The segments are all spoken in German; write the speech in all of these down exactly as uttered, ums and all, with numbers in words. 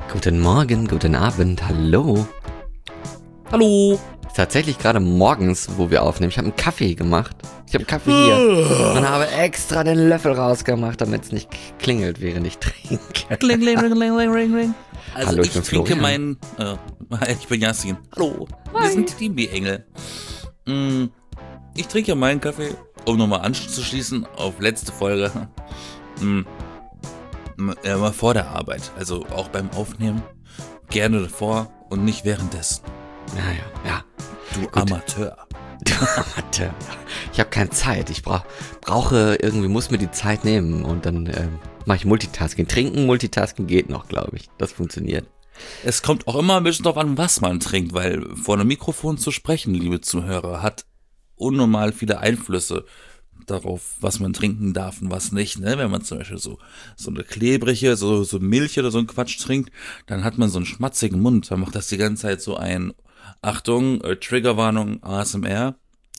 Guten Morgen, guten Abend, hallo. Hallo. Ist tatsächlich gerade morgens, wo wir aufnehmen. Ich habe einen Kaffee gemacht. Ich habe einen Kaffee hier und habe extra den Löffel rausgemacht, damit es nicht klingelt, während ich trinke. Kling, ling, ling, ling, ling, ling, ling. Also Hallo, ich ich, bin trinke Florian. meinen, äh, ich bin Yasin. Hallo, Hi. wir sind die D B-Engel. Mm, ich trinke meinen Kaffee, um nochmal anzuschließen auf letzte Folge. Mm, äh, mal vor der Arbeit, also auch beim Aufnehmen. Gerne davor und nicht währenddessen. Ja, ja, ja. Du Gut. Amateur. Du Amateur. Ich habe keine Zeit. Ich brauch, brauche irgendwie, muss mir die Zeit nehmen und dann ähm, mache ich Multitasking. Trinken, Multitasking geht noch, glaube ich. Das funktioniert. Es kommt auch immer ein bisschen darauf an, was man trinkt, weil vor einem Mikrofon zu sprechen, liebe Zuhörer, hat unnormal viele Einflüsse darauf, was man trinken darf und was nicht. Ne? Wenn man zum Beispiel so so eine klebrige, so, so Milch oder so einen Quatsch trinkt, dann hat man so einen schmatzigen Mund. Dann macht das die ganze Zeit so ein, Achtung, äh, Triggerwarnung, A S M R.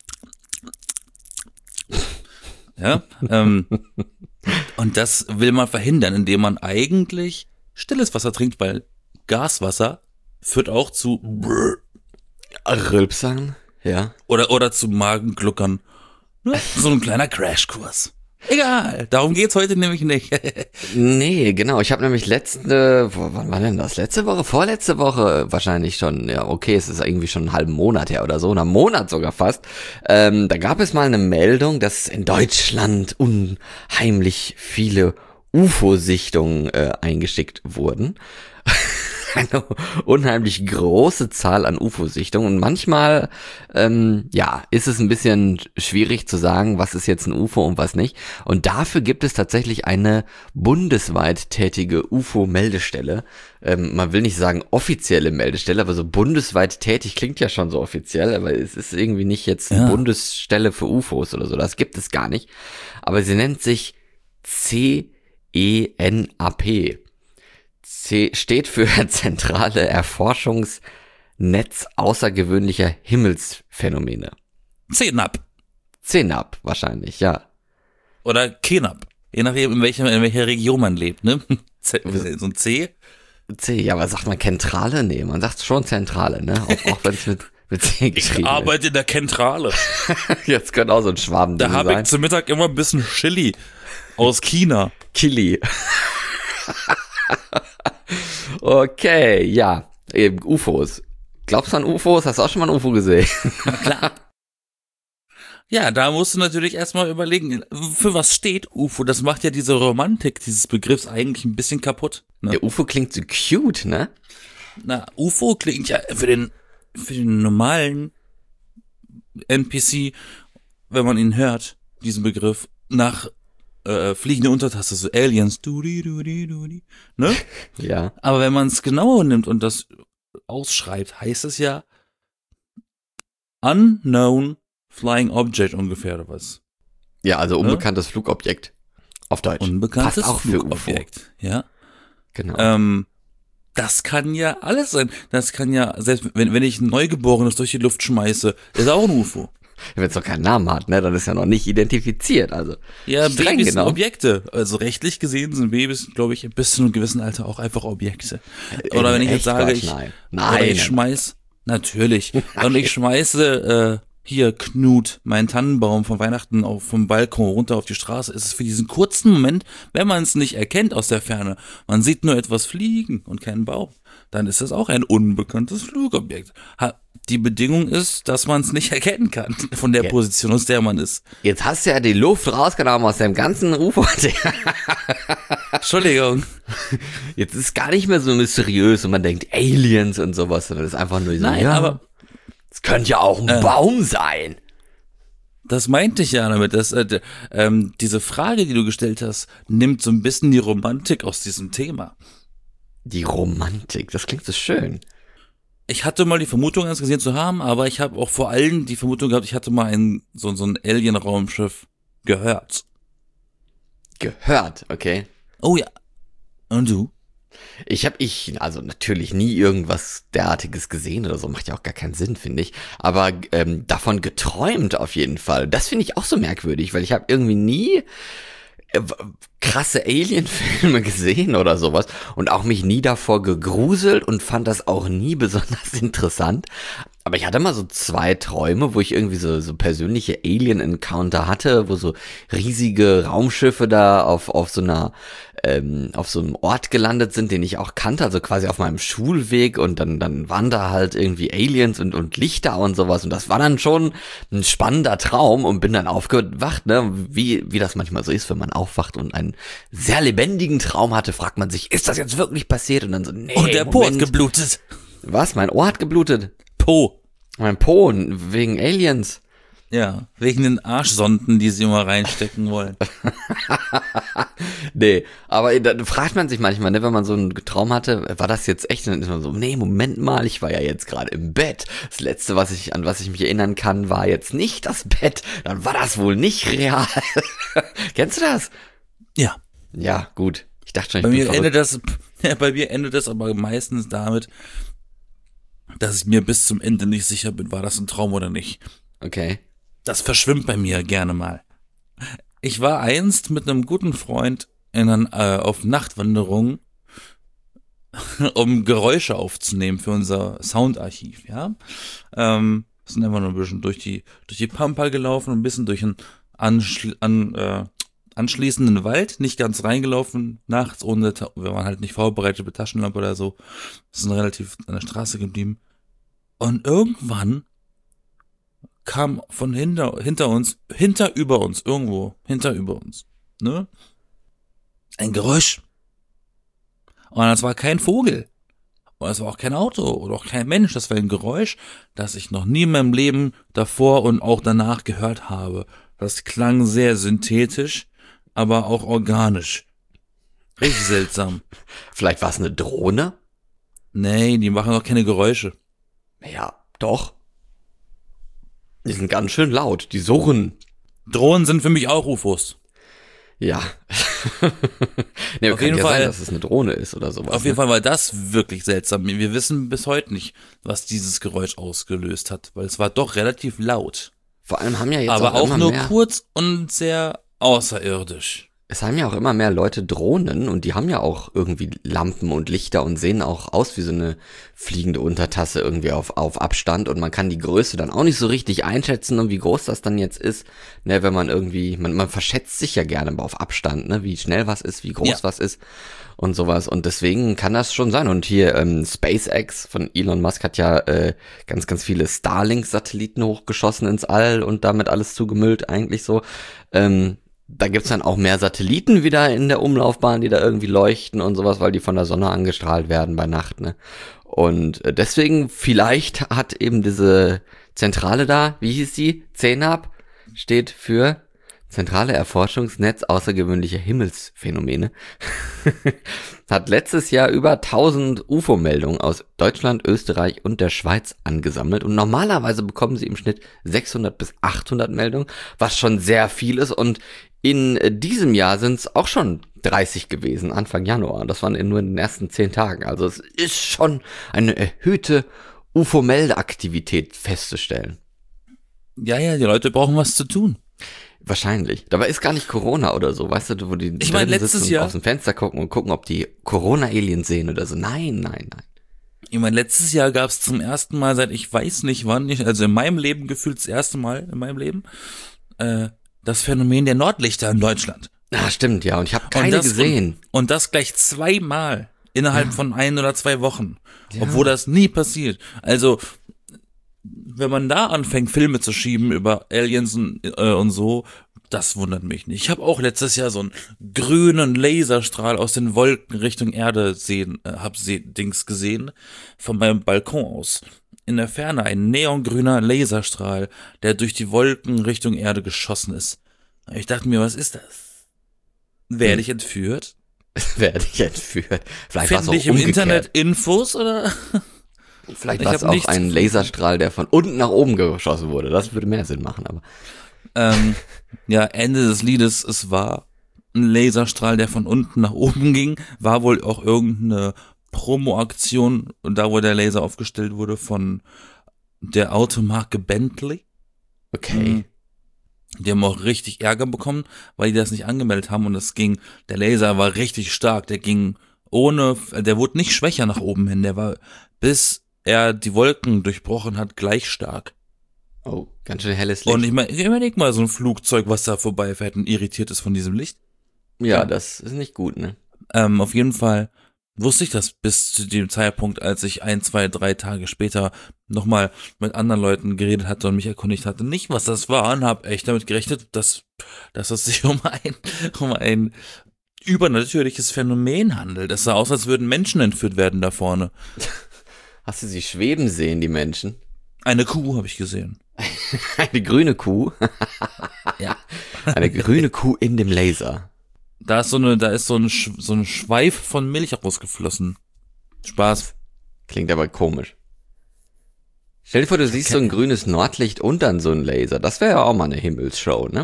Ja, ähm, und das will man verhindern, indem man eigentlich stilles Wasser trinkt, weil Gaswasser führt auch zu Rülpsern, ja. oder oder zu Magengluckern. Ne? So ein kleiner Crashkurs. Egal, darum geht's heute nämlich nicht. Nee, genau. Ich habe nämlich letzte, wo- wann war denn das? Letzte Woche? Vorletzte Woche wahrscheinlich schon. Ja, okay, es ist irgendwie schon einen halben Monat her oder so, einen Monat sogar fast. Ähm, da gab es mal eine Meldung, dass in Deutschland unheimlich viele U F O-Sichtungen äh, eingeschickt wurden. Eine unheimlich große Zahl an U F O-Sichtungen und manchmal, ähm, ja, ist es ein bisschen schwierig zu sagen, was ist jetzt ein U F O und was nicht. Und dafür gibt es tatsächlich eine bundesweit tätige U F O-Meldestelle. Ähm, man will nicht sagen offizielle Meldestelle, aber so bundesweit tätig klingt ja schon so offiziell, aber es ist irgendwie nicht jetzt eine Ja. Bundesstelle für U F Os oder so, das gibt es gar nicht. Aber sie nennt sich C E N A P. C steht für Zentrale Erforschungsnetz außergewöhnlicher Himmelsphänomene. Zehnab C E N A P wahrscheinlich, ja. oder Kenab. Je nachdem, in welcher, in welcher Region man lebt, ne? Z- So ein C. C, ja, aber sagt man Zentrale? Nee, man sagt schon Zentrale, ne? Auch, auch wenn es mit, mit C Ich geschrieben arbeite in der Zentrale. ist. Jetzt könnte auch so ein Schwaben Da habe ich sein. zum Mittag immer ein bisschen Chili aus China. Kili. Okay, ja. Eben U F Os. Glaubst du an U F Os? Hast du auch schon mal ein U F O gesehen? Klar. Ja, da musst du natürlich erstmal überlegen, für was steht U F O? Das macht ja diese Romantik dieses Begriffs eigentlich ein bisschen kaputt. Ne? Der U F O klingt so cute, ne? Na, U F O klingt ja für den, für den normalen N P C, wenn man ihn hört, diesen Begriff, nach äh, fliegende Untertasse, so Aliens, dudi, dudi, dudi, ne? Ja. Aber wenn man es genauer nimmt und das ausschreibt, heißt es ja Unknown Flying Object ungefähr oder was? Ja, also unbekanntes Flugobjekt. Auf Deutsch. Unbekanntes Passt auch für U F O. Flugobjekt, ja. Genau. Ähm, das kann ja alles sein. Das kann ja, selbst wenn, wenn ich ein Neugeborenes durch die Luft schmeiße, ist auch ein U F O. Wenn es doch keinen Namen hat, ne, dann ist ja noch nicht identifiziert. Also Ja, streng Babys sind genau. Objekte. Also rechtlich gesehen sind Babys, glaube ich, bis zu einem gewissen Alter auch einfach Objekte. Oder wenn ich Echt, jetzt sage, Quatsch, ich, nein. oder Nein, ich nein. schmeiß, natürlich, und ich schmeiße äh, hier Knut, meinen Tannenbaum von Weihnachten auf vom Balkon runter auf die Straße, ist es für diesen kurzen Moment, wenn man es nicht erkennt aus der Ferne, man sieht nur etwas fliegen und keinen Baum, dann ist das auch ein unbekanntes Flugobjekt. Ha, die Bedingung ist, dass man es nicht erkennen kann von der Ja. Position, aus der man ist. Jetzt hast du ja die Luft rausgenommen aus dem ganzen U F O. Entschuldigung. Jetzt ist gar nicht mehr so mysteriös und man denkt Aliens und sowas, sondern das ist einfach nur so, Nein, ja, aber es könnte ja auch ein Äh. Baum sein. das meinte ich ja damit, dass äh, d- ähm, diese Frage, die du gestellt hast, nimmt so ein bisschen die Romantik aus diesem Thema. Die Romantik, das klingt so schön. Ich hatte mal die Vermutung, eins gesehen zu haben, aber ich habe auch vor allem die Vermutung gehabt, ich hatte mal ein, so, so ein Alien-Raumschiff gehört. Gehört, okay. Oh ja. Und du? Ich habe ich, also natürlich nie irgendwas derartiges gesehen oder so, macht ja auch gar keinen Sinn, finde ich. Aber ähm, davon geträumt auf jeden Fall. Das finde ich auch so merkwürdig, weil ich habe irgendwie nie äh, krasse Alien-Filme gesehen oder sowas und auch mich nie davor gegruselt und fand das auch nie besonders interessant. Aber ich hatte mal so zwei Träume, wo ich irgendwie so, so persönliche Alien-Encounter hatte, wo so riesige Raumschiffe da auf, auf so einer, ähm, auf so einem Ort gelandet sind, den ich auch kannte, also quasi auf meinem Schulweg und dann, dann waren da halt irgendwie Aliens und, und Lichter und sowas und das war dann schon ein spannender Traum und bin dann aufgewacht, ne, wie, wie das manchmal so ist, wenn man aufwacht und einen sehr lebendigen Traum hatte, fragt man sich, ist das jetzt wirklich passiert? Und dann so, nee, Und der Po hat geblutet. Was? Mein Ohr hat geblutet? Po. Mein Po, wegen Aliens. Ja, wegen den Arschsonden, die sie immer reinstecken wollen. Nee, aber da fragt man sich manchmal, ne, wenn man so einen Traum hatte, war das jetzt echt? Und dann ist man so, nee, Moment mal, ich war ja jetzt gerade im Bett. Das letzte, was ich, an was ich mich erinnern kann, war jetzt nicht das Bett. Dann war das wohl nicht real. Kennst du das? Ja. Ja, gut. Ich dachte schon, ich bei bin mir verrückt. endet das, ja, bei mir endet das aber meistens damit, dass ich mir bis zum Ende nicht sicher bin, war das ein Traum oder nicht. Okay. Das verschwimmt bei mir gerne mal. Ich war einst mit einem guten Freund in ein, äh, auf Nachtwanderung, um Geräusche aufzunehmen für unser Soundarchiv, ja. Ähm, sind einfach nur ein bisschen durch die, durch die Pampa gelaufen, ein bisschen durch einen anschli- an, äh, anschließenden Wald, nicht ganz reingelaufen, nachts ohne, Ta- wir waren halt nicht vorbereitet mit Taschenlampe oder so, sind relativ an der Straße geblieben. Und irgendwann kam von hinter, hinter uns, hinter über uns, irgendwo, hinter über uns, ne? Ein Geräusch. Und das war kein Vogel. Und es war auch kein Auto oder auch kein Mensch. Das war ein Geräusch, das ich noch nie in meinem Leben davor und auch danach gehört habe. Das klang sehr synthetisch, aber auch organisch. Richtig seltsam. Vielleicht war es eine Drohne? Nee, die machen auch keine Geräusche. Ja, doch. Die sind ganz schön laut, die surren. Drohnen sind für mich auch U F Os. Ja. Nee, Auf kann jeden ja Fall- sein, dass es eine Drohne ist oder sowas. Auf jeden ne? Fall war das wirklich seltsam. Wir wissen bis heute nicht, was dieses Geräusch ausgelöst hat, weil es war doch relativ laut. Vor allem haben ja jetzt aber auch, auch immer nur mehr, kurz und sehr außerirdisch. es haben ja auch immer mehr Leute Drohnen und die haben ja auch irgendwie Lampen und Lichter und sehen auch aus wie so eine fliegende Untertasse irgendwie auf, auf Abstand und man kann die Größe dann auch nicht so richtig einschätzen und wie groß das dann jetzt ist, ne, wenn man irgendwie, man, man verschätzt sich ja gerne mal auf Abstand, ne, wie schnell was ist, wie groß Ja. was ist und sowas und deswegen kann das schon sein und hier ähm, SpaceX von Elon Musk hat ja äh, ganz, ganz viele Starlink-Satelliten hochgeschossen ins All und damit alles zugemüllt eigentlich so, ähm, da gibt's dann auch mehr Satelliten wieder in der Umlaufbahn, die da irgendwie leuchten und sowas, weil die von der Sonne angestrahlt werden bei Nacht, ne? Und äh, deswegen, vielleicht hat eben diese Zentrale da, wie hieß die? C E N A P, steht für Zentrale Erforschungsnetz außergewöhnliche Himmelsphänomene, hat letztes Jahr über tausend U F O-Meldungen aus Deutschland, Österreich und der Schweiz angesammelt und normalerweise bekommen sie im Schnitt sechshundert bis achthundert Meldungen, was schon sehr viel ist und in diesem Jahr sind es auch schon dreißig gewesen, Anfang Januar. Das waren in nur in den ersten zehn Tagen. Also es ist schon eine erhöhte U F O-Meldeaktivität festzustellen. Ja, ja, die Leute brauchen was zu tun. Wahrscheinlich. Dabei ist gar nicht Corona oder so, weißt du, wo die Ich mein, drinnen letztes sitzen und Jahr- aus dem Fenster gucken und gucken, ob die Corona-Aliens sehen oder so. Nein, nein, nein. Ich meine, letztes Jahr gab es zum ersten Mal seit ich weiß nicht wann, nicht, also in meinem Leben gefühlt das erste Mal in meinem Leben, äh, das Phänomen der Nordlichter in Deutschland. Ah, stimmt, ja. Und ich habe Und keine das, gesehen. Und, und das gleich zweimal innerhalb Ja. von ein oder zwei Wochen. Ja. Obwohl das nie passiert. Also, wenn man da anfängt, Filme zu schieben über Aliens und, äh, und so, das wundert mich nicht. Ich habe auch letztes Jahr so einen grünen Laserstrahl aus den Wolken Richtung Erde sehen, äh, hab se Dings gesehen, von meinem Balkon aus. In der Ferne ein neongrüner Laserstrahl, der durch die Wolken Richtung Erde geschossen ist. Ich dachte mir, was ist das? Werde Hm. ich entführt? Werde ich entführt. Vielleicht war es Finde auch ich im umgekehrt. Internet Infos oder? Vielleicht Ich war es hab auch nichts ein gefunden. Laserstrahl, der von unten nach oben geschossen wurde. Das würde mehr Sinn machen, aber. ähm, ja, Ende des Liedes, es war ein Laserstrahl, der von unten nach oben ging, war wohl auch irgendeine Promo-Aktion, und da wo der Laser aufgestellt wurde von der Automarke Bentley. Okay. Mhm. Die haben auch richtig Ärger bekommen, weil die das nicht angemeldet haben und das ging, der Laser war richtig stark, der ging ohne, der wurde nicht schwächer nach oben hin, der war, bis er die Wolken durchbrochen hat, gleich stark. Oh, ganz schön helles Licht. Und ich meine, überleg mal so ein Flugzeug, was da vorbeifährt und irritiert ist von diesem Licht. Ja, Ja. das ist nicht gut, ne? Ähm, auf jeden Fall wusste ich das bis zu dem Zeitpunkt, als ich ein, zwei, drei Tage später nochmal mit anderen Leuten geredet hatte und mich erkundigt hatte, nicht was das war, und habe echt damit gerechnet, dass, dass es sich um ein, um ein übernatürliches Phänomen handelt. Es sah aus, als würden Menschen entführt werden da vorne. Hast du sie schweben sehen, die Menschen? Eine Kuh habe ich gesehen. Eine grüne Kuh? Ja. Eine grüne Kuh in dem Laser. Da ist so eine, da ist so ein, Sch- so ein Schweif von Milch rausgeflossen. Spaß. Klingt aber komisch. Stell dir vor, du siehst so ein grünes Nordlicht und dann so ein Laser. Das wäre ja auch mal eine Himmelsshow, ne?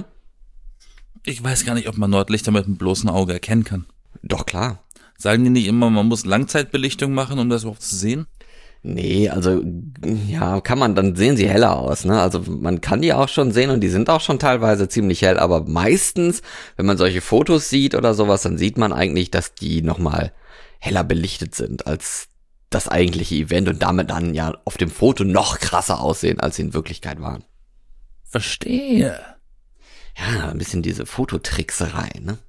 Ich weiß gar nicht, ob man Nordlichter mit dem bloßen Auge erkennen kann. Doch, klar. Sagen die nicht immer, man muss Langzeitbelichtung machen, um das überhaupt zu sehen? Nee, also, ja, kann man, dann sehen sie heller aus, ne? Also man kann die auch schon sehen und die sind auch schon teilweise ziemlich hell, aber meistens, wenn man solche Fotos sieht oder sowas, dann sieht man eigentlich, dass die nochmal heller belichtet sind als das eigentliche Event und damit dann ja auf dem Foto noch krasser aussehen, als sie in Wirklichkeit waren. Verstehe. Ja, ein bisschen diese Fototrickserei, ne?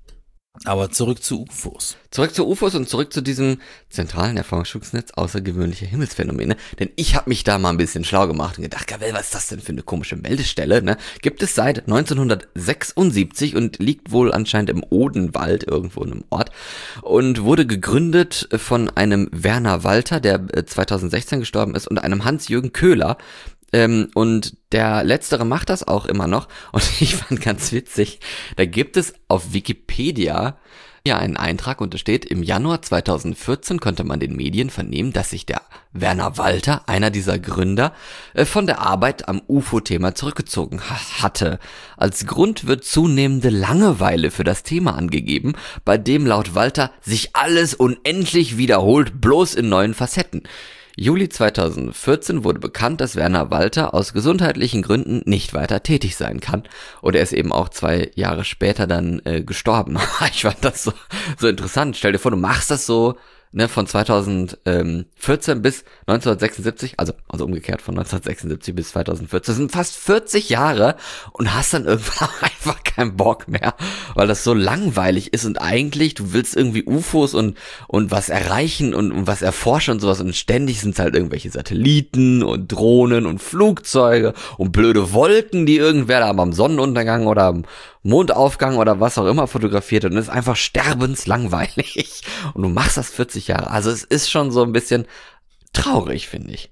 Aber zurück zu U F Os. Zurück zu U F Os und zurück zu diesem zentralen Erforschungsnetz außergewöhnlicher Himmelsphänomene. Denn ich habe mich da mal ein bisschen schlau gemacht und gedacht, Gabriel, was ist das denn für eine komische Meldestelle? Ne? Gibt es seit neunzehnhundertsechsundsiebzig und liegt wohl anscheinend im Odenwald, irgendwo in einem Ort. Und wurde gegründet von einem Werner Walter, der zweitausendsechzehn gestorben ist, und einem Hans-Jürgen Köhler. Ähm, und der Letztere macht das auch immer noch. Und ich fand ganz witzig, da gibt es auf Wikipedia ja einen Eintrag und da steht, im Januar zweitausendvierzehn konnte man den Medien vernehmen, dass sich der Werner Walter, einer dieser Gründer, äh, von der Arbeit am U F O-Thema zurückgezogen ha- hatte. Als Grund wird zunehmende Langeweile für das Thema angegeben, bei dem laut Walter sich alles unendlich wiederholt, bloß in neuen Facetten. Juli zweitausendvierzehn wurde bekannt, dass Werner Walter aus gesundheitlichen Gründen nicht weiter tätig sein kann. Und er ist eben auch zwei Jahre später dann äh, gestorben. Ich fand das so, so interessant. Stell dir vor, du machst das so, ne, von zweitausendvierzehn bis neunzehnhundertsechsundsiebzig, also, also umgekehrt von neunzehnhundertsechsundsiebzig bis zweitausendvierzehn, das sind fast vierzig Jahre und hast dann irgendwann einfach keinen Bock mehr, weil das so langweilig ist und eigentlich, du willst irgendwie U F Os und, und was erreichen und, und was erforschen und sowas und ständig sind es halt irgendwelche Satelliten und Drohnen und Flugzeuge und blöde Wolken, die irgendwer da am Sonnenuntergang oder am Mondaufgang oder was auch immer fotografiert und es ist einfach sterbenslangweilig und du machst das vierzig Jahre. Also es ist schon so ein bisschen traurig, finde ich.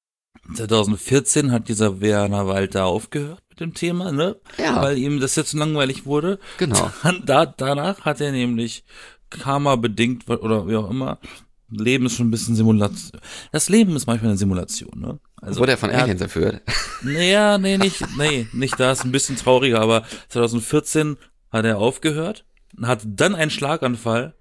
zweitausendvierzehn hat dieser Werner Walter aufgehört mit dem Thema, ne? Ja. Weil ihm das jetzt zu langweilig wurde. Genau. Da, danach hat er nämlich Karma-bedingt oder wie auch immer, Leben ist schon ein bisschen Simulation. Das Leben ist manchmal eine Simulation, ne? Also, Wurde er von er hat- Aliens entführt? Naja, nee, nicht, nee, nicht das, ein bisschen trauriger, aber zweitausendvierzehn hat er aufgehört, hat dann einen Schlaganfall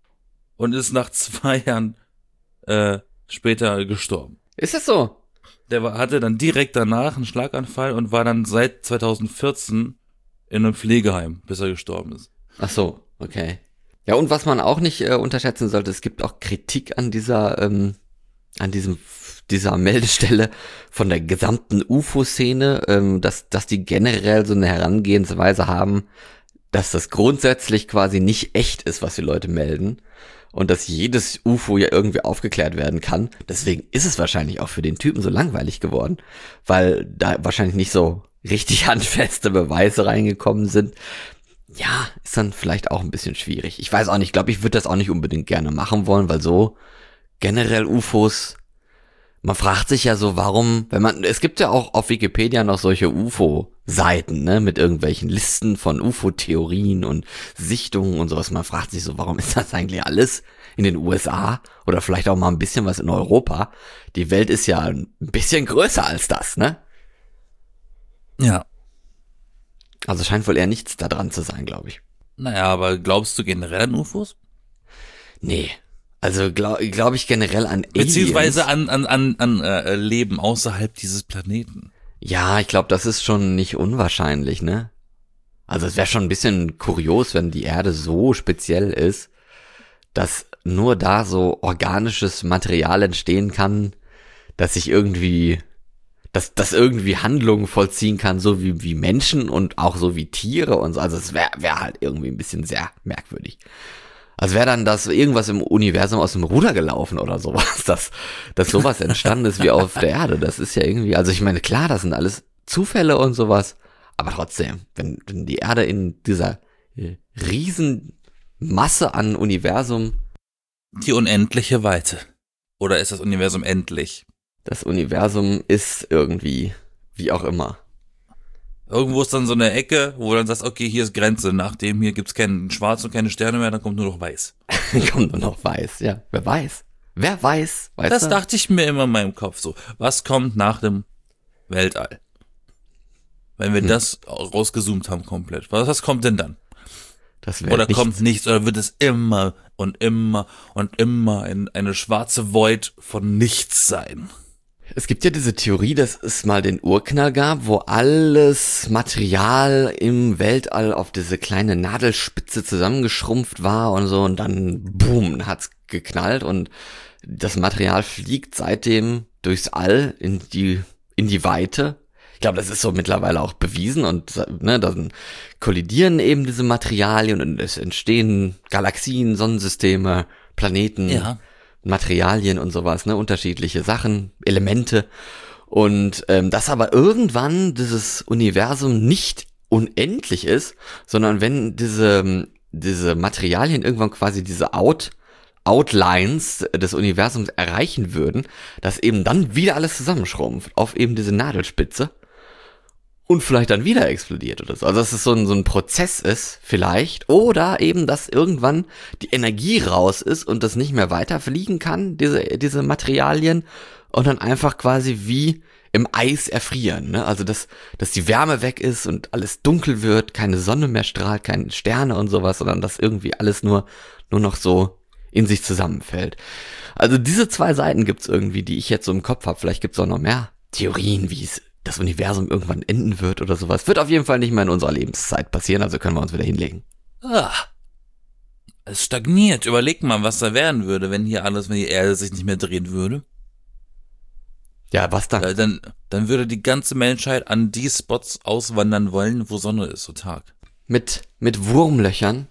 und ist nach zwei Jahren äh, später gestorben. Ist das so? Der war, hatte dann direkt danach einen Schlaganfall und war dann seit zweitausendvierzehn in einem Pflegeheim, bis er gestorben ist. Ach so, okay. Ja, und was man auch nicht äh, unterschätzen sollte, es gibt auch Kritik an dieser, ähm, an diesem, dieser Meldestelle von der gesamten U F O-Szene, ähm, dass, dass die generell so eine Herangehensweise haben, dass das grundsätzlich quasi nicht echt ist, was die Leute melden. Und dass jedes U F O ja irgendwie aufgeklärt werden kann. Deswegen ist es wahrscheinlich auch für den Typen so langweilig geworden, weil da wahrscheinlich nicht so richtig handfeste Beweise reingekommen sind. Ja, ist dann vielleicht auch ein bisschen schwierig. Ich weiß auch nicht, ich glaube, ich würde das auch nicht unbedingt gerne machen wollen, weil so generell U F Os, man fragt sich ja so, warum, wenn man, es gibt ja auch auf Wikipedia noch solche U F O-Seiten, ne, mit irgendwelchen Listen von U F O-Theorien und Sichtungen und sowas. Man fragt sich so, warum ist das eigentlich alles in den U S A oder vielleicht auch mal ein bisschen was in Europa? Die Welt ist ja ein bisschen größer als das, ne? Ja. Also scheint wohl eher nichts da dran zu sein, glaube ich. Naja, aber glaubst du generell an U F Os? Nee. Also glaube glaub ich generell an Aliens. Beziehungsweise an, an, an, an äh, Leben außerhalb dieses Planeten. Ja, ich glaube, das ist schon nicht unwahrscheinlich, ne? Also es wäre schon ein bisschen kurios, wenn die Erde so speziell ist, dass nur da so organisches Material entstehen kann, dass sich irgendwie, dass das irgendwie Handlungen vollziehen kann, so wie wie Menschen und auch so wie Tiere und so. Also es wäre wär halt irgendwie ein bisschen sehr merkwürdig. Also wäre dann das irgendwas im Universum aus dem Ruder gelaufen oder sowas, dass, dass sowas entstanden ist wie auf der Erde. Das ist ja irgendwie, also ich meine, klar, das sind alles Zufälle und sowas, aber trotzdem, wenn, wenn die Erde in dieser äh, riesen Masse an Universum, Die unendliche Weite. Oder ist das Universum endlich? das Universum ist irgendwie, wie auch immer. Irgendwo ist dann so eine Ecke, wo du dann sagst, okay, hier ist Grenze. Nach dem hier gibt's keinen Schwarz und keine Sterne mehr, dann kommt nur noch Weiß. Kommt nur noch weiß, ja. Wer weiß? Wer weiß? Weißt Das du? dachte ich mir immer in meinem Kopf so. Was kommt nach dem Weltall? Wenn wir Hm. das rausgezoomt haben komplett. Was, was kommt denn dann? Das wäre Oder nicht kommt nichts? Oder wird es immer und immer und immer in eine schwarze Void von nichts sein? Es gibt ja diese Theorie, dass es mal den Urknall gab, wo alles Material im Weltall auf diese kleine Nadelspitze zusammengeschrumpft war und so und dann boom, hat's geknallt und das Material fliegt seitdem durchs All in die in die Weite. Ich glaube, das ist so mittlerweile auch bewiesen und ne, dann kollidieren eben diese Materialien und es entstehen Galaxien, Sonnensysteme, Planeten. Ja. Materialien und sowas, ne, unterschiedliche Sachen, Elemente und ähm, dass aber irgendwann dieses Universum nicht unendlich ist, sondern wenn diese diese Materialien irgendwann quasi diese Out Outlines des Universums erreichen würden, dass eben dann wieder alles zusammenschrumpft auf eben diese Nadelspitze und vielleicht dann wieder explodiert oder so. Also dass es so ein, so ein Prozess ist vielleicht oder eben, dass irgendwann die Energie raus ist und das nicht mehr weiter fliegen kann, diese, diese Materialien und dann einfach quasi wie im Eis erfrieren, ne? Also dass, dass die Wärme weg ist und alles dunkel wird, keine Sonne mehr strahlt, keine Sterne und sowas, sondern dass irgendwie alles nur, nur noch so in sich zusammenfällt. Also diese zwei Seiten gibt's irgendwie, die ich jetzt so im Kopf habe. Vielleicht gibt's auch noch mehr Theorien, wie es das Universum irgendwann enden wird oder sowas. Wird auf jeden Fall nicht mehr in unserer Lebenszeit passieren, also können wir uns wieder hinlegen. Ah, es stagniert. Überleg mal, was da werden würde, wenn hier alles, wenn die Erde sich nicht mehr drehen würde. Ja, was dann? Äh, Dann, dann würde die ganze Menschheit an die Spots auswandern wollen, wo Sonne ist, so Tag. Mit, mit Wurmlöchern,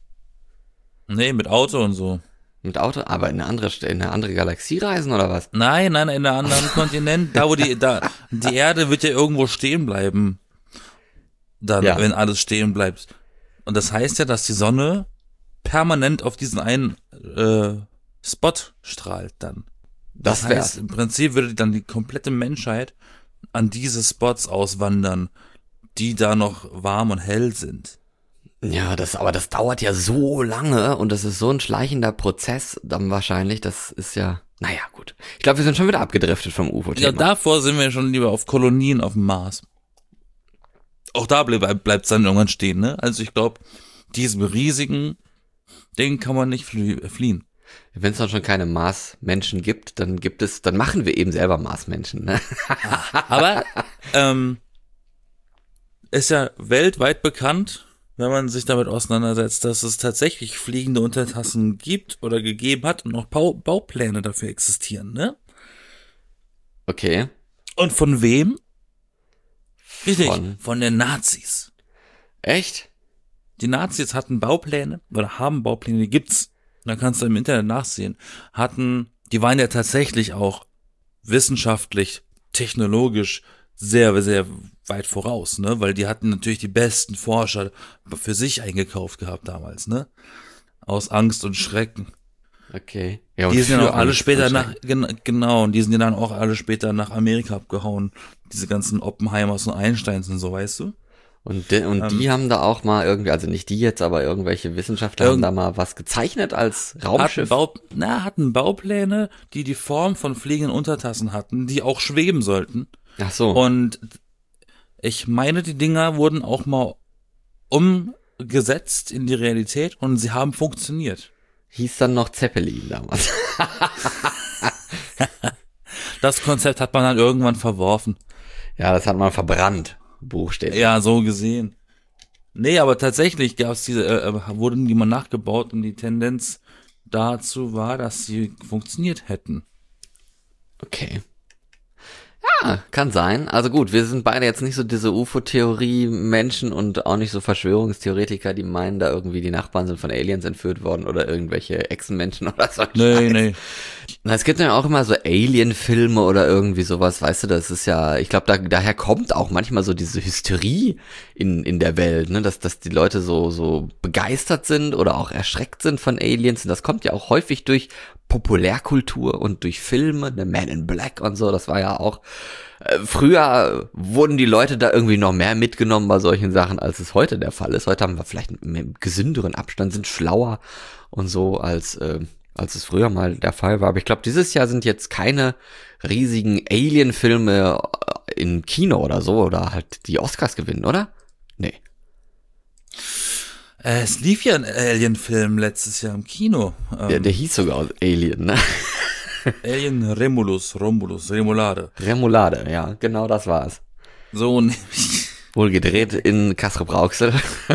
Nee, mit Auto und so. mit Auto, aber in eine andere, St- in eine andere Galaxie reisen oder was? Nein, nein, in einem anderen Kontinent. Da, wo die, da, die Erde wird ja irgendwo stehen bleiben. Dann, Ja. wenn alles stehen bleibt. Und das heißt ja, dass die Sonne permanent auf diesen einen äh, Spot strahlt dann. Das Das wär's. heißt, im Prinzip würde dann die komplette Menschheit an diese Spots auswandern, die da noch warm und hell sind. Ja, das, aber das dauert ja so lange und das ist so ein schleichender Prozess dann wahrscheinlich, das ist ja, naja, gut. Ich glaube, wir sind schon wieder abgedriftet vom U F O-Thema. Ja, davor sind wir schon lieber auf Kolonien auf dem Mars. Auch da bleib, bleibt es dann irgendwann stehen, ne? Also ich glaube, diesem riesigen Ding kann man nicht flie- fliehen. Wenn es dann schon keine Marsmenschen gibt, dann gibt es, dann machen wir eben selber Marsmenschen, ne? Aber ähm, ist ja weltweit bekannt, wenn man sich damit auseinandersetzt, dass es tatsächlich fliegende Untertassen gibt oder gegeben hat und auch Bau- Baupläne dafür existieren, ne? Okay. Und von wem? Richtig, Von- von den Nazis. Echt? Die Nazis hatten Baupläne oder haben Baupläne, die gibt's. Da kannst du im Internet nachsehen. Hatten, die waren ja tatsächlich auch wissenschaftlich, technologisch sehr, sehr weit voraus, ne? Weil die hatten natürlich die besten Forscher für sich eingekauft gehabt damals, ne? Aus Angst und Schrecken. Okay. Ja, und Die sind ja für auch alle Angst später und nach, Schrecken. gen, genau, und die sind ja dann auch alle später nach Amerika abgehauen. Diese ganzen Oppenheimers und Einsteins und so, weißt du? Und, de, und Ähm, die haben da auch mal irgendwie, also nicht die jetzt, aber irgendwelche Wissenschaftler Irgend- haben da mal was gezeichnet als Hatten, Raumschiff. Bau, na, hatten Baupläne, die die Form von fliegenden Untertassen hatten, die auch schweben sollten. Ach so. Und ich meine, die Dinger wurden auch mal umgesetzt in die Realität und sie haben funktioniert. Hieß dann noch Zeppelin damals. Das Konzept hat man dann irgendwann verworfen. Ja, das hat man verbrannt, buchstäblich. Ja, so gesehen. Nee, aber tatsächlich gab's diese, äh, wurden die mal nachgebaut und die Tendenz dazu war, dass sie funktioniert hätten. Okay. Ja, kann sein. Also gut, wir sind beide jetzt nicht so diese U F O-Theorie-Menschen und auch nicht so Verschwörungstheoretiker, die meinen, da irgendwie die Nachbarn sind von Aliens entführt worden oder irgendwelche Echsenmenschen oder so. Nee, Scheiß. nee. Na, es gibt ja auch immer so Alien-Filme oder irgendwie sowas, weißt du, das ist ja, ich glaube, da, daher kommt auch manchmal so diese Hysterie in, in der Welt, ne, dass, dass die Leute so, so begeistert sind oder auch erschreckt sind von Aliens, und das kommt ja auch häufig durch Populärkultur und durch Filme, ne, Man in Black und so, das war ja auch, äh, früher wurden die Leute da irgendwie noch mehr mitgenommen bei solchen Sachen, als es heute der Fall ist. Heute haben wir vielleicht einen, einen gesünderen Abstand, sind schlauer und so, als, äh, als es früher mal der Fall war. Aber ich glaube, dieses Jahr sind jetzt keine riesigen Alien-Filme im Kino oder so, oder halt die Oscars gewinnen, oder? Nee. Äh, es lief ja ein Alien-Film letztes Jahr im Kino. Ähm, Der, der hieß sogar Alien, ne? Alien Remulus, Romulus, Remulade. Remulade, ja, genau das war's. So nämlich. Wohl gedreht in Kassel-Brauxel.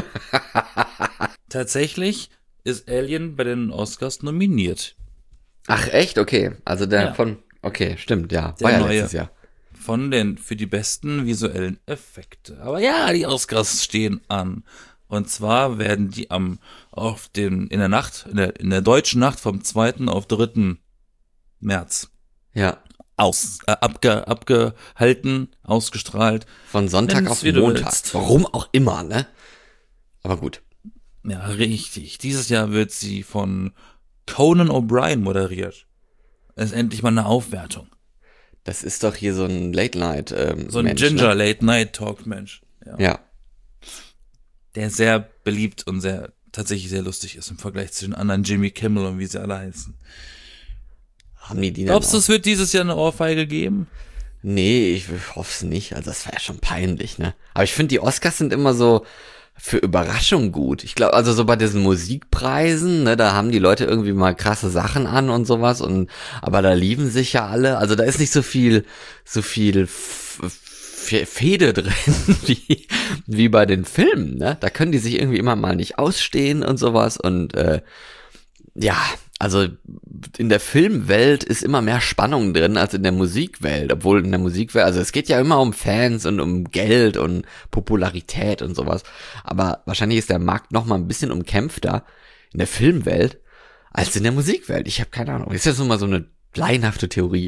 Tatsächlich ist Alien bei den Oscars nominiert. Ach, echt? Okay. Also der Ja. von, okay, stimmt, ja. Der War ja neue. letztes Jahr. Von den, für die besten visuellen Effekte. Aber ja, die Oscars stehen an. Und zwar werden die am, auf den, in der Nacht, in der, in der deutschen Nacht vom zweiten auf dritten März Ja. aus, äh, abge, abgehalten, ausgestrahlt. Von Sonntag Nenn's, auf wie du Montag. willst. Warum auch immer, ne? Aber gut. Ja, richtig. Dieses Jahr wird sie von Conan O'Brien moderiert. Das ist endlich mal eine Aufwertung. Das ist doch hier so ein Late-Night, ähm, So ein Mensch, Ginger ne? Late Night Talk Mensch. Ja. Ja. Der sehr beliebt und sehr, tatsächlich sehr lustig ist im Vergleich zu den anderen Jimmy Kimmel und wie sie alle heißen. Haben die die Glaubst du, denn es wird dieses Jahr eine Ohrfeige geben? auch? Nee, ich hoffe es nicht. Also das wäre ja schon peinlich, ne? Aber ich finde, die Oscars sind immer so für Überraschung gut. Ich glaube, also so bei diesen Musikpreisen, ne, da haben die Leute irgendwie mal krasse Sachen an und sowas, und aber da lieben sich ja alle. Also da ist nicht so viel, so viel F F Fehde drin wie, wie bei den Filmen, ne? Da können die sich irgendwie immer mal nicht ausstehen und sowas, und äh, ja, also in der Filmwelt ist immer mehr Spannung drin als in der Musikwelt, obwohl in der Musikwelt, also es geht ja immer um Fans und um Geld und Popularität und sowas, aber wahrscheinlich ist der Markt noch mal ein bisschen umkämpfter in der Filmwelt als in der Musikwelt. Ich habe keine Ahnung, ist jetzt nur mal so eine laienhafte Theorie.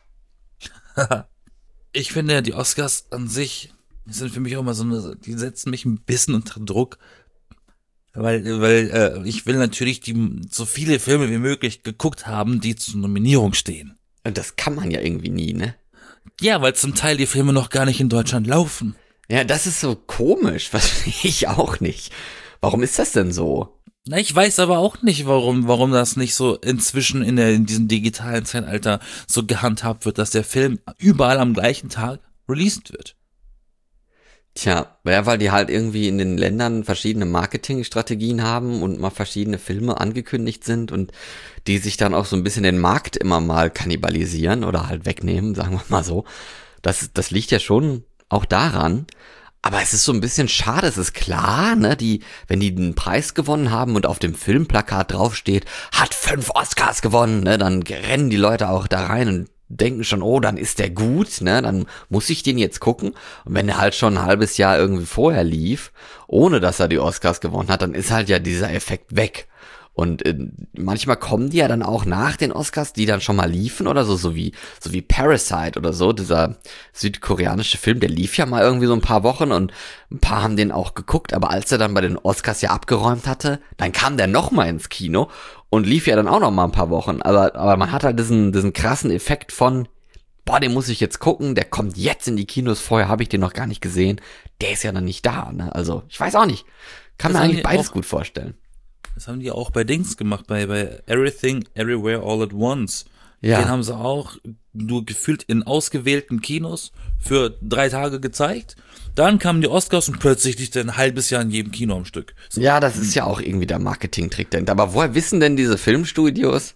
Ich finde, die Oscars an sich sind für mich auch immer so eine, die setzen mich ein bisschen unter Druck, weil, weil äh, ich will natürlich die so viele Filme wie möglich geguckt haben, die zur Nominierung stehen. Und das kann man ja irgendwie nie, ne? Ja, weil zum Teil die Filme noch gar nicht in Deutschland laufen. Ja, das ist so komisch, verstehe ich auch nicht. Warum ist das denn so? Na, ich weiß aber auch nicht, warum, warum das nicht so inzwischen in der, in diesem digitalen Zeitalter so gehandhabt wird, dass der Film überall am gleichen Tag released wird. Tja, ja, weil die halt irgendwie in den Ländern verschiedene Marketingstrategien haben und mal verschiedene Filme angekündigt sind und die sich dann auch so ein bisschen den Markt immer mal kannibalisieren oder halt wegnehmen, sagen wir mal so. Das, das liegt ja schon auch daran. Aber es ist so ein bisschen schade, es ist klar, ne, die, wenn die den Preis gewonnen haben und auf dem Filmplakat draufsteht, hat fünf Oscars gewonnen, ne, dann rennen die Leute auch da rein und denken schon, oh, dann ist der gut, ne, dann muss ich den jetzt gucken. Und wenn der halt schon ein halbes Jahr irgendwie vorher lief, ohne dass er die Oscars gewonnen hat, dann ist halt ja dieser Effekt weg. Und äh, manchmal kommen die ja dann auch nach den Oscars, die dann schon mal liefen oder so, so wie so wie Parasite oder so, dieser südkoreanische Film, der lief ja mal irgendwie so ein paar Wochen und ein paar haben den auch geguckt, aber als er dann bei den Oscars ja abgeräumt hatte, dann kam der noch mal ins Kino und lief ja dann auch noch mal ein paar Wochen, aber aber man hat halt diesen diesen krassen Effekt von, boah, den muss ich jetzt gucken, der kommt jetzt in die Kinos, vorher habe ich den noch gar nicht gesehen, der ist ja dann nicht da, ne? Also, ich weiß auch nicht. Kann Das mir haben eigentlich die beides auch- gut vorstellen. Das haben die auch bei Dings gemacht, bei, bei Everything, Everywhere, All at Once. Ja. Den haben sie auch nur gefühlt in ausgewählten Kinos für drei Tage gezeigt. Dann kamen die Oscars und plötzlich lief der ein halbes Jahr in jedem Kino am Stück. So. Ja, das ist ja auch irgendwie der Marketing-Trick. denn- Aber woher wissen denn diese Filmstudios,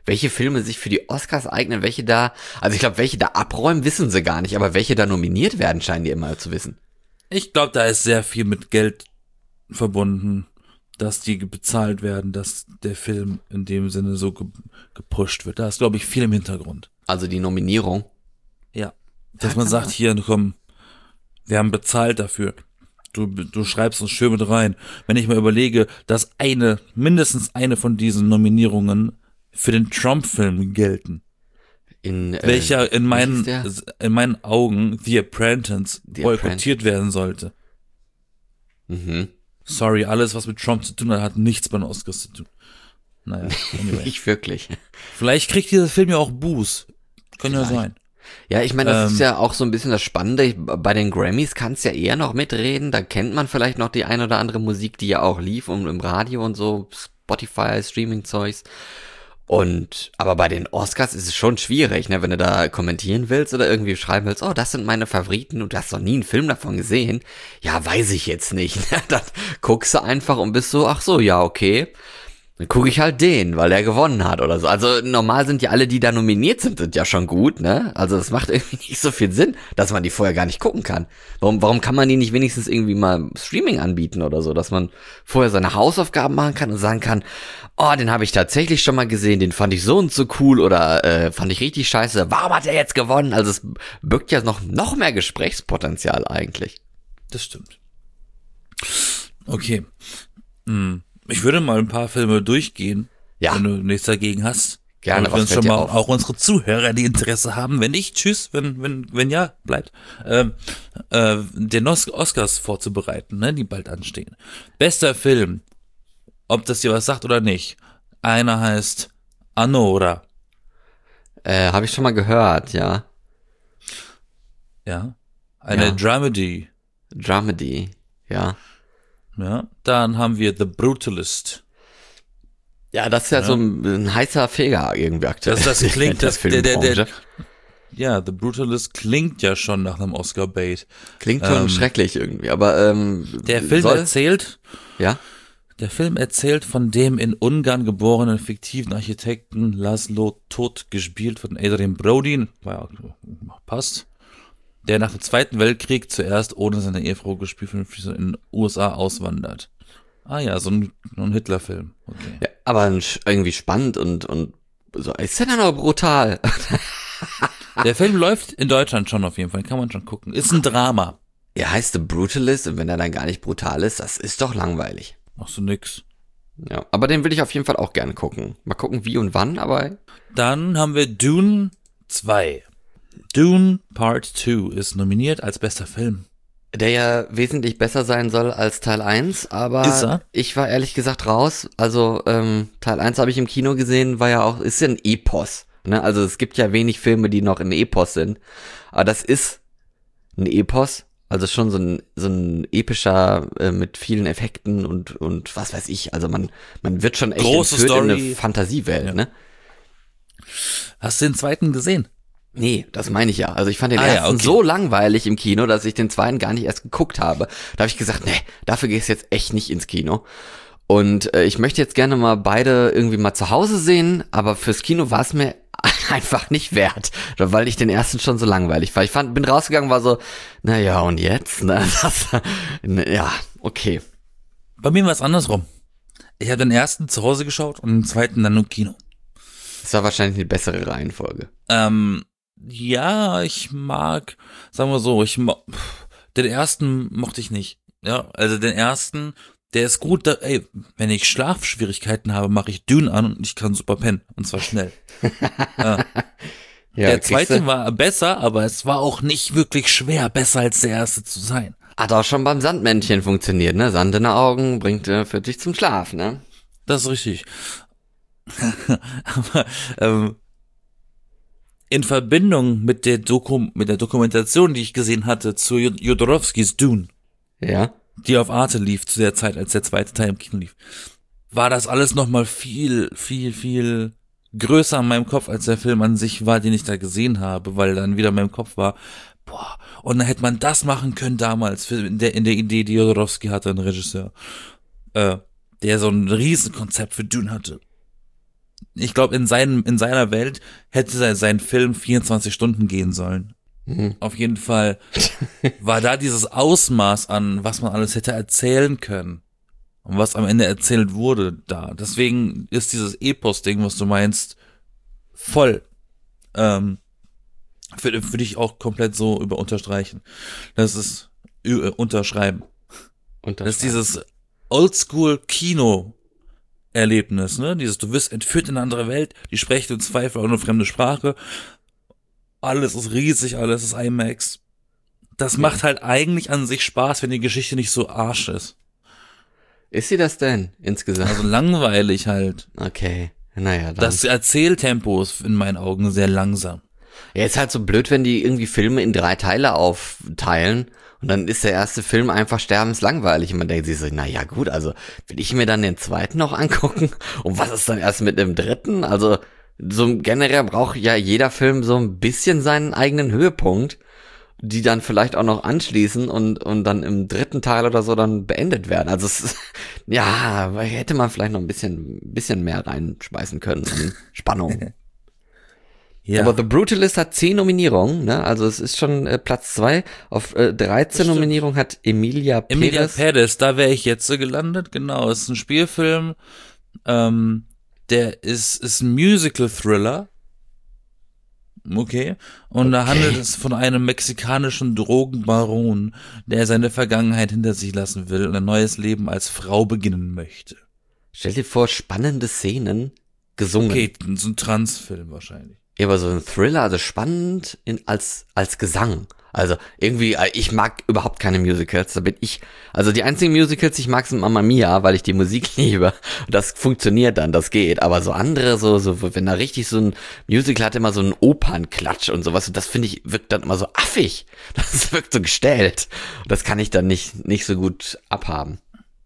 welche Filme sich für die Oscars eignen, welche da, also ich glaube, welche da abräumen, wissen sie gar nicht, aber welche da nominiert werden, scheinen die immer zu wissen. Ich glaube, da ist sehr viel mit Geld verbunden, dass die bezahlt werden, dass der Film in dem Sinne so ge- gepusht wird. Da ist, glaube ich, viel im Hintergrund. Also die Nominierung. Ja. Dass man sagt, hier, komm, wir haben bezahlt dafür. Du, du schreibst uns schön mit rein. Wenn ich mal überlege, dass eine, mindestens eine von diesen Nominierungen für den Trump-Film gelten. In, äh, welcher in wie meinen, hieß der? in meinen Augen The Apprentice The boykottiert werden sollte. Mhm. Sorry, alles, was mit Trump zu tun hat, hat nichts bei den Oscars zu tun. Naja, anyway. Nicht wirklich. Vielleicht kriegt dieser Film ja auch Buß. Kann ja Vielleicht. sein. Ja, ich meine, das Ähm. ist ja auch so ein bisschen das Spannende. Ich, bei den Grammys kannst ja eher noch mitreden. Da kennt man vielleicht noch die ein oder andere Musik, die ja auch lief und im Radio und so, Spotify, Streaming-Zeugs. Und, aber bei den Oscars ist es schon schwierig, ne, wenn du da kommentieren willst oder irgendwie schreiben willst, oh, das sind meine Favoriten und du hast noch nie einen Film davon gesehen. Ja, weiß ich jetzt nicht. Dann guckst du einfach und bist so, ach so, ja, okay. Dann gucke ich halt den, weil er gewonnen hat oder so. Also normal sind ja alle, die da nominiert sind, sind ja schon gut, ne? Also es macht irgendwie nicht so viel Sinn, dass man die vorher gar nicht gucken kann. Warum, warum kann man die nicht wenigstens irgendwie mal Streaming anbieten oder so, dass man vorher seine Hausaufgaben machen kann und sagen kann, oh, den habe ich tatsächlich schon mal gesehen, den fand ich so und so cool oder äh, fand ich richtig scheiße. Warum hat er jetzt gewonnen? Also es birgt ja noch, noch mehr Gesprächspotenzial eigentlich. Das stimmt. Okay. Hm. Ich würde mal ein paar Filme durchgehen, Ja. wenn du nichts dagegen hast. Gerne, Und was uns fällt schon dir mal auf? auch unsere Zuhörer, die Interesse haben. Wenn nicht, tschüss. Wenn wenn wenn ja, bleibt. Ähm, äh, den Os- Oscars vorzubereiten, ne, die bald anstehen. Bester Film, ob das dir was sagt oder nicht. Einer heißt Anora. Äh, habe ich schon mal gehört, ja. Ja. Eine Ja. Dramedy. Dramedy, ja. Ja. Dann haben wir The Brutalist. Ja, das ist ja, Ja. so ein, ein heißer Feger irgendwie aktuell. Das, das in klingt, der das, der, der, der, Filmbranche. ja, The Brutalist klingt ja schon nach einem Oscar-Bait. Klingt schon ähm, schrecklich irgendwie, aber ähm, Der Film soll, erzählt, ja, der Film erzählt von dem in Ungarn geborenen fiktiven Architekten Laszlo Todt, gespielt von Adrian Brody, ja, passt, der nach dem Zweiten Weltkrieg zuerst ohne seine Ehefrau gespielt von in den U S A auswandert. Ah ja, so ein, ein Hitler-Film. Okay. ja aber ein, irgendwie spannend und und so ist der dann aber brutal. Der Film läuft in Deutschland schon auf jeden Fall, kann man schon gucken. Ist ein Drama. Er heißt The Brutalist und wenn er dann gar nicht brutal ist, das ist doch langweilig. Machst du nix. Ja, aber den will ich auf jeden Fall auch gerne gucken. Mal gucken, wie und wann, aber Dann haben wir Dune zwei. Dune Part zwei ist nominiert als bester Film. der ja wesentlich besser sein soll als Teil eins, aber Ist er? ich war ehrlich gesagt raus. Also ähm, Teil eins habe ich im Kino gesehen, war ja auch, ist ja ein Epos. Ne? Also es gibt ja wenig Filme, die noch ein Epos sind. Aber das ist ein Epos, also schon so ein so ein epischer äh, mit vielen Effekten und und was weiß ich. Also man man wird schon echt Große entführt in eine Story. Fantasiewelt, Ja. ne? Hast du den zweiten gesehen? Nee, das meine ich ja. Also ich fand den Ah, ja, ersten okay. so langweilig im Kino, dass ich den zweiten gar nicht erst geguckt habe. Da habe ich gesagt, nee, dafür gehst du jetzt echt nicht ins Kino. Und äh, ich möchte jetzt gerne mal beide irgendwie mal zu Hause sehen, aber fürs Kino war es mir einfach nicht wert, weil ich den ersten schon so langweilig war. Ich fand, bin rausgegangen, war so, naja, und jetzt? Ne, das, ja, okay. Bei mir war es andersrum. Ich habe den ersten zu Hause geschaut und den zweiten dann im Kino. Das war wahrscheinlich eine bessere Reihenfolge. Ähm, ja, ich mag, sagen wir so, ich mo- den ersten mochte ich nicht. Ja, also den ersten, der ist gut, da, ey, wenn ich Schlafschwierigkeiten habe, mache ich Dune an und ich kann super pennen. Und zwar schnell. Ja, Der kriegst zweite du- war besser, aber es war auch nicht wirklich schwer, besser als der erste zu sein. Hat auch schon beim Sandmännchen funktioniert, ne? Sand in den Augen bringt äh, für dich zum Schlaf, ne? Das ist richtig. Aber ähm, in Verbindung mit der Doku mit der Dokumentation, die ich gesehen hatte zu Jod- Jodorowskis Dune, Ja. die auf Arte lief zu der Zeit, als der zweite Teil im Kino lief, war das alles nochmal viel, viel, viel größer in meinem Kopf, als der Film an sich war, den ich da gesehen habe, weil dann wieder in meinem Kopf war, boah, und dann hätte man das machen können damals, für, in, der, in der Idee, die Jodorowsky hatte, ein Regisseur, äh, der so ein Riesenkonzept für Dune hatte. ich glaube, in seinem, in seiner Welt hätte sein, sein Film vierundzwanzig Stunden gehen sollen. Mhm. Auf jeden Fall war da dieses Ausmaß an, was man alles hätte erzählen können und was am Ende erzählt wurde, da. Deswegen ist dieses Epos-Ding, was du meinst, voll. Ähm, für, für dich auch komplett so über unterstreichen. Das ist äh, unterschreiben. unterschreiben. Das ist dieses Oldschool-Kino-Erlebnis, ne? Dieses, du wirst entführt in eine andere Welt, die sprechen im Zweifel auch eine fremde Sprache. Alles ist riesig, alles ist IMAX. Das ja. macht halt eigentlich an sich Spaß, wenn die Geschichte nicht so arsch ist. Ist sie das denn insgesamt? Also langweilig halt. Okay, naja. Dann. Das Erzähltempo ist in meinen Augen sehr langsam. Ja, ist halt so blöd, wenn die irgendwie Filme in drei Teile aufteilen und dann ist der erste Film einfach sterbenslangweilig und man denkt sich so, na ja gut, also will ich mir dann den zweiten noch angucken und was ist dann erst mit dem dritten? Also so generell braucht ja jeder Film so ein bisschen seinen eigenen Höhepunkt, die dann vielleicht auch noch anschließen und und dann im dritten Teil oder so dann beendet werden. Also es ist, ja, hätte man vielleicht noch ein bisschen bisschen mehr reinschmeißen können in Spannung. Ja. Aber The Brutalist hat zehn Nominierungen, ne? Also es ist schon äh, Platz zwei. Auf äh, dreizehn Nominierungen hat Emilia Perez. Emilia Perez, da wäre ich jetzt so gelandet, genau. Es ist ein Spielfilm, ähm, der ist, ist ein Musical-Thriller. Okay. Und okay. Da handelt es von einem mexikanischen Drogenbaron, der seine Vergangenheit hinter sich lassen will und ein neues Leben als Frau beginnen möchte. Stell dir vor, spannende Szenen gesungen. Okay, so ein Transfilm wahrscheinlich. Ja, aber so ein Thriller, also spannend in, als als Gesang. Also irgendwie, ich mag überhaupt keine Musicals, da bin ich, also die einzigen Musicals, ich mag sind Mamma Mia, weil ich die Musik liebe. Das funktioniert dann, das geht. Aber so andere, so, so, wenn da richtig so ein Musical hat, immer so einen Opernklatsch und sowas, und das finde ich, wirkt dann immer so affig. Das wirkt so gestellt. Das kann ich dann nicht, nicht so gut abhaben.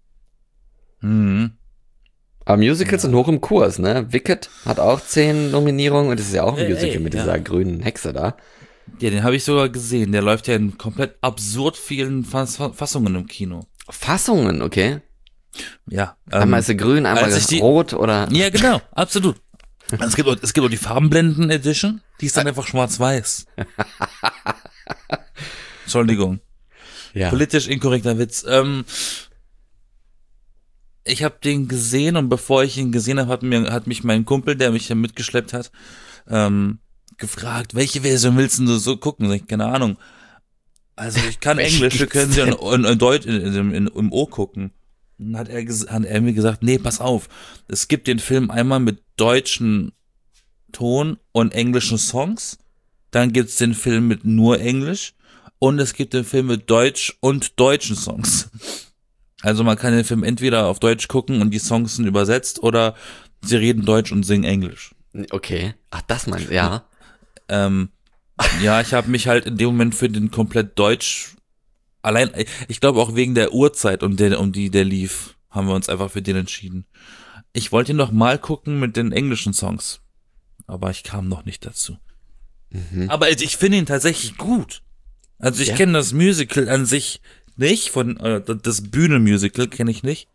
Mhm. Aber Musicals ja. sind hoch im Kurs, ne? Wicked hat auch zehn Nominierungen und das ist ja auch ein Musical ey, ey, mit ja. dieser grünen Hexe da. Ja, den habe ich sogar gesehen. Der läuft ja in komplett absurd vielen Fass- Fassungen im Kino. Fassungen, okay. Ja. Ähm, einmal ist sie grün, einmal ist sie rot, oder? Ja, genau, absolut. Es gibt, auch, es gibt auch die Farbenblenden Edition, die ist dann einfach schwarz-weiß. Entschuldigung. Ja. Politisch inkorrekter Witz. Ähm, ich habe den gesehen und bevor ich ihn gesehen habe, hat, mir, hat mich mein Kumpel, der mich ja mitgeschleppt hat, ähm, gefragt, welche Version willst du so gucken? Sag ich, keine Ahnung. Also ich kann Englisch, wir können sie in, in, in Deutsch in, in, in, im O gucken. Und dann hat er, hat er mir gesagt, nee, pass auf, es gibt den Film einmal mit deutschen Ton und englischen Songs, dann gibt's den Film mit nur Englisch und es gibt den Film mit Deutsch und deutschen Songs. Also man kann den Film entweder auf Deutsch gucken und die Songs sind übersetzt oder sie reden Deutsch und singen Englisch. Okay, ach das meinst du, ja. Ähm, ja, ich habe mich halt in dem Moment für den komplett Deutsch, allein, ich glaube auch wegen der Uhrzeit, um, der, um die der lief, haben wir uns einfach für den entschieden. Ich wollte ihn noch mal gucken mit den englischen Songs, aber ich kam noch nicht dazu. Mhm. Aber ich finde ihn tatsächlich gut. Also ich ja. kenne das Musical an sich nicht, von äh, das Bühnenmusical kenne ich nicht.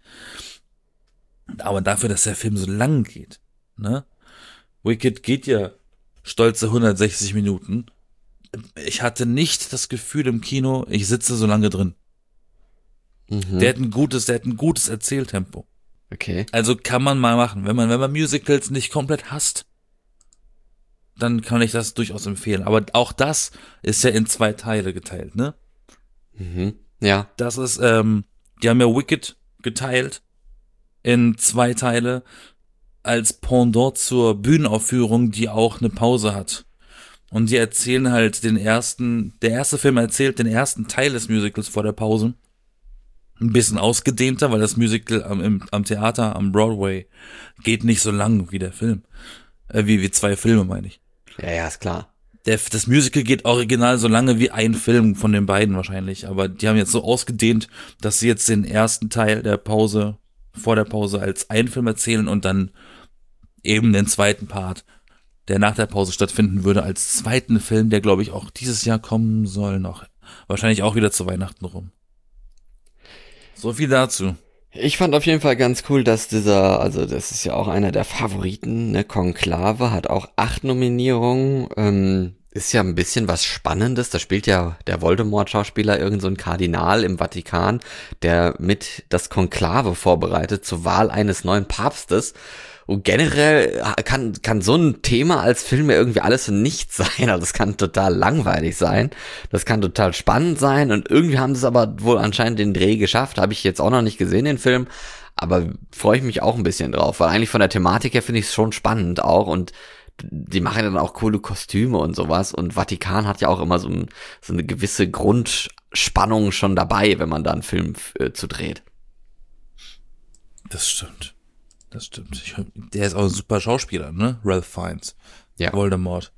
Aber dafür, dass der Film so lang geht, ne? Wicked geht ja stolze hundertsechzig Minuten. Ich hatte nicht das Gefühl im Kino, ich sitze so lange drin. Mhm. Der hat ein gutes, der hat ein gutes Erzähltempo. Okay. Also kann man mal machen. Wenn man, wenn man Musicals nicht komplett hasst, dann kann ich das durchaus empfehlen. Aber auch das ist ja in zwei Teile geteilt, ne? Mhm. Ja. Das ist, ähm, die haben ja Wicked geteilt in zwei Teile als Pendant zur Bühnenaufführung, die auch eine Pause hat. Und die erzählen halt den ersten, der erste Film erzählt den ersten Teil des Musicals vor der Pause. Ein bisschen ausgedehnter, weil das Musical am, im, am Theater, am Broadway, geht nicht so lang wie der Film. Äh, wie, wie zwei Filme, meine ich. Ja, ja, ist klar. Der, das Musical geht original so lange wie ein Film von den beiden wahrscheinlich. Aber die haben jetzt so ausgedehnt, dass sie jetzt den ersten Teil der Pause, vor der Pause als einen Film erzählen und dann eben den zweiten Part, der nach der Pause stattfinden würde, als zweiten Film, der glaube ich auch dieses Jahr kommen soll noch. Wahrscheinlich auch wieder zu Weihnachten rum. So viel dazu. Ich fand auf jeden Fall ganz cool, dass dieser, also das ist ja auch einer der Favoriten, ne, Conclave hat auch acht Nominierungen, ähm, ist ja ein bisschen was Spannendes, da spielt ja der Voldemort-Schauspieler irgend so ein Kardinal im Vatikan, der mit das Conclave vorbereitet zur Wahl eines neuen Papstes. Und generell kann, kann so ein Thema als Film ja irgendwie alles und nichts sein. Also das kann total langweilig sein. Das kann total spannend sein. Und irgendwie haben sie es aber wohl anscheinend den Dreh geschafft. Habe ich jetzt auch noch nicht gesehen, den Film. Aber freue ich mich auch ein bisschen drauf. Weil eigentlich von der Thematik her finde ich es schon spannend auch. Und die machen dann auch coole Kostüme und sowas. Und Vatikan hat ja auch immer so, ein, so eine gewisse Grundspannung schon dabei, wenn man da einen Film äh, zu dreht. Das stimmt. Das stimmt. Ich, der ist auch ein super Schauspieler, ne? Ralph Fiennes. Ja. Voldemort.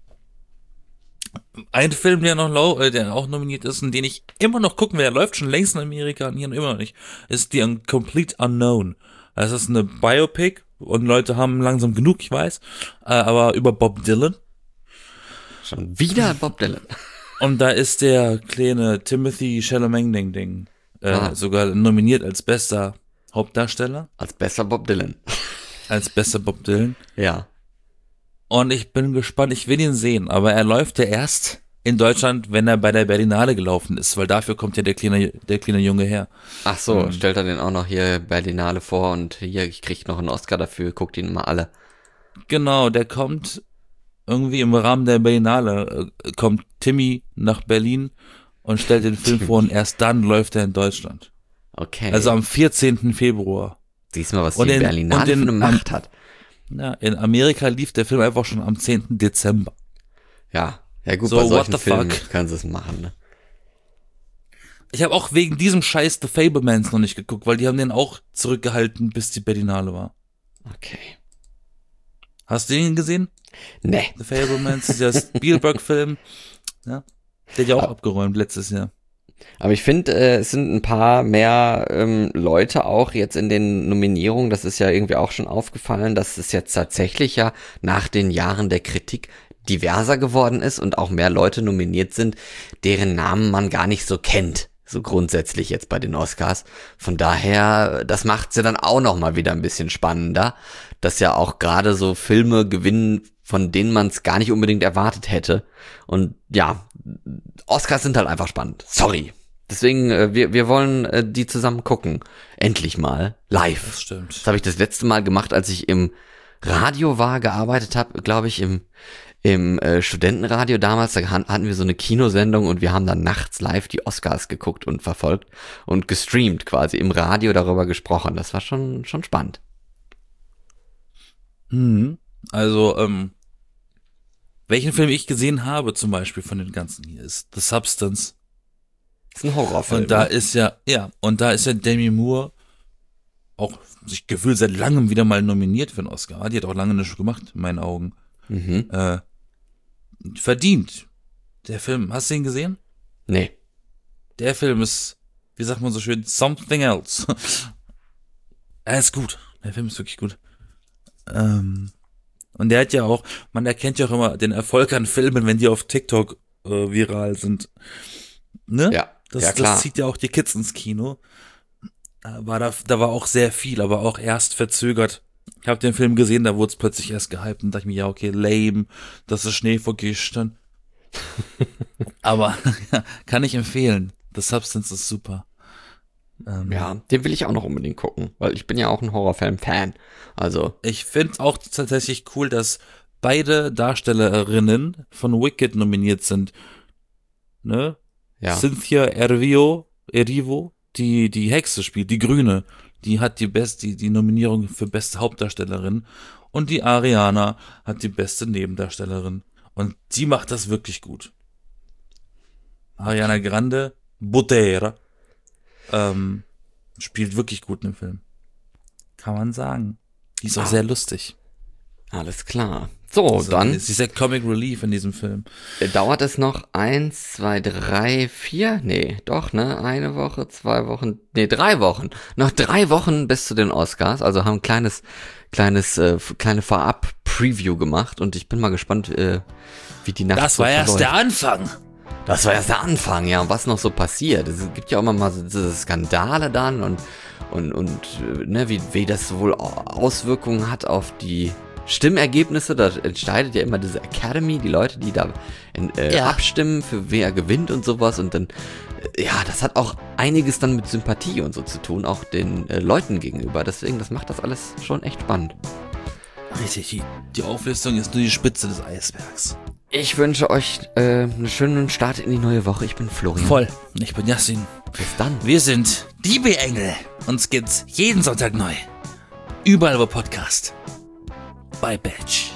Ein Film, der noch lau äh, der auch nominiert ist und den ich immer noch gucken werde, der läuft schon längst in Amerika und hier immer noch nicht, ist The Un- Complete Unknown. Das ist eine Biopic und Leute haben langsam genug, ich weiß, äh, aber über Bob Dylan. Schon wieder Bob Dylan. Und da ist der kleine Timothy Chalamet-Ding äh, Ah. sogar nominiert als bester Hauptdarsteller. Als besser Bob Dylan. Als bester Bob Dylan. Ja. Und ich bin gespannt, ich will ihn sehen, aber er läuft ja erst in Deutschland, wenn er bei der Berlinale gelaufen ist, weil dafür kommt ja der kleine, der kleine Junge her. Ach so, Ähm. stellt er den auch noch hier Berlinale vor und hier, ich krieg noch einen Oscar dafür, guckt ihn immer alle. Genau, der kommt irgendwie im Rahmen der Berlinale, äh, kommt Timmy nach Berlin und stellt den Film vor und erst dann läuft er in Deutschland. Okay. Also am vierzehnten Februar. Siehst mal, was und die in- Berlinale und in- für eine Macht hat. Ja, in Amerika lief der Film einfach schon am zehnten Dezember. Ja, ja gut, So, bei what solchen the Filmen fuck? können sie es machen, ne? Ich habe auch wegen diesem Scheiß The Fablemans noch nicht geguckt, weil die haben den auch zurückgehalten, bis die Berlinale war. Okay. Hast du den gesehen? Nee. The Fablemans, dieser Spielberg-Film. Ja. Der hat ja auch Ah. abgeräumt letztes Jahr. Aber ich finde, äh, es sind ein paar mehr ähm, Leute auch jetzt in den Nominierungen. Das ist ja irgendwie auch schon aufgefallen, dass es jetzt tatsächlich ja nach den Jahren der Kritik diverser geworden ist und auch mehr Leute nominiert sind, deren Namen man gar nicht so kennt. So grundsätzlich jetzt bei den Oscars. Von daher, das macht's ja dann auch noch mal wieder ein bisschen spannender, dass ja auch gerade so Filme gewinnen, von denen man es gar nicht unbedingt erwartet hätte. Und ja, Oscars sind halt einfach spannend. Sorry. Deswegen, äh, wir, wir wollen äh, die zusammen gucken. Endlich mal. Live. Das stimmt. Das habe ich das letzte Mal gemacht, als ich im Radio war, gearbeitet habe, glaube ich, im im äh, Studentenradio damals. Da han- hatten wir so eine Kinosendung und wir haben dann nachts live die Oscars geguckt und verfolgt und gestreamt quasi im Radio darüber gesprochen. Das war schon schon spannend. Mhm. Also, ähm, welchen Film ich gesehen habe, zum Beispiel von den ganzen hier, ist The Substance. Das ist ein Horrorfilm. Und da ne? ist ja, ja, und da ist ja Demi Moore auch sich gefühlt seit langem wieder mal nominiert für einen Oscar. Die hat auch lange nichts gemacht, in meinen Augen. Mhm. Äh, verdient. Der Film, hast du ihn gesehen? Nee. Der Film ist, wie sagt man so schön, something else. Er ist gut. Der Film ist wirklich gut. Ähm, und der hat ja auch, man erkennt ja auch immer den Erfolg an Filmen, wenn die auf TikTok äh, viral sind. Ne? Ja, Das, ja klar. das zieht ja auch die Kids ins Kino. Äh, War da, da war auch sehr viel, aber auch erst verzögert. Ich habe den Film gesehen, da wurde es plötzlich erst gehypt und dachte ich mir, ja, okay, lame, das ist Schnee vor gestern. Aber ja, kann ich empfehlen. The Substance ist super. Ähm, Ja, den will ich auch noch unbedingt gucken, weil ich bin ja auch ein Horrorfilm-Fan. Also, Ich finde auch tatsächlich cool, dass beide Darstellerinnen von Wicked nominiert sind. Ne? ja. Cynthia Erivo, Erivo, die die Hexe spielt, die Grüne, die hat die beste, die, die Nominierung für beste Hauptdarstellerin und die Ariana hat die beste Nebendarstellerin und die macht das wirklich gut. Ariana Grande, Butera, ähm, spielt wirklich gut in dem Film. Kann man sagen. Die ist auch Ah. sehr lustig. Alles klar. So, Also, dann Sie ist der Comic Relief in diesem Film. äh, dauert es noch eins, zwei, drei, vier? Nee, doch, ne? Eine Woche, zwei Wochen, nee, drei Wochen. Noch drei Wochen bis zu den Oscars. Also haben ein kleines, kleines, äh, f- kleine Vorab-Preview gemacht und ich bin mal gespannt, äh, wie die Nacht Das so war erst der verläuft. Anfang. Das war erst der Anfang, ja, und was noch so passiert. Es gibt ja auch immer mal so diese Skandale dann und, und, und ne, wie, wie das wohl Auswirkungen hat auf die Stimmergebnisse. Da entscheidet ja immer diese Academy, die Leute, die da in, äh, Ja. abstimmen, für wer gewinnt und sowas. Und dann, äh, ja, das hat auch einiges dann mit Sympathie und so zu tun, auch den äh, Leuten gegenüber. Deswegen, das macht das alles schon echt spannend. Richtig, die, die Auflistung ist nur die Spitze des Eisbergs. Ich wünsche euch äh, einen schönen Start in die neue Woche. Ich bin Florian. Voll. Ich bin Yassin. Bis dann. Wir sind die B-Engel. Uns gibt's jeden Sonntag neu. Überall wo Podcast. Bei Batch.